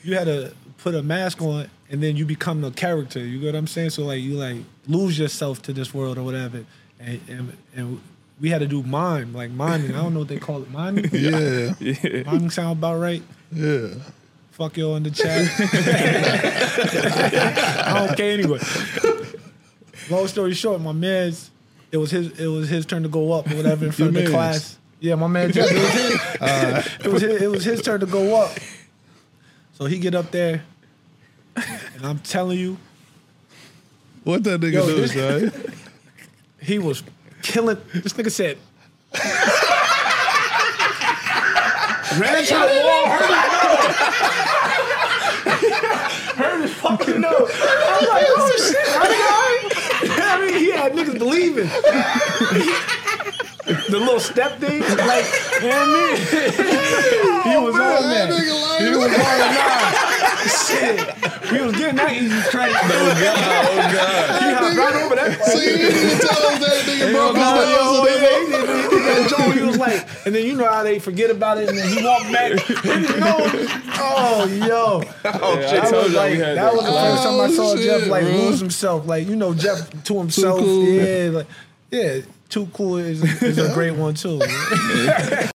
you had to put a mask on and then you become the character. You get what I'm saying? So like you like lose yourself to this world or whatever. And we had to do miming. I don't know what they call it. Miming? Yeah. Miming sound about right? Yeah. Fuck y'all in the chat. I don't care anyway. Long story short, my man's it was his turn to go up or whatever in front of the class. Yeah, my man Jeff. It was his turn to go up. So he get up there, and I'm telling you, what that nigga do, son? He was killing. This nigga said, ran to the wall, hurt his fucking nose. I was like, oh shit, I mean, he had niggas believing. The little step thing, like, you know what I mean? He was on that. He was on that. Shit. He was getting that easy credit. Oh, God. He hopped right over that. So you didn't tell us that nigga broke his He was like, and then you know how they forget about it, and then he walked back. Oh, yo. That was the first time I saw Jeff, like, lose himself. Like, you know, Jeff to himself. Too cool. Yeah, like, yeah. Too Cool is a great one too.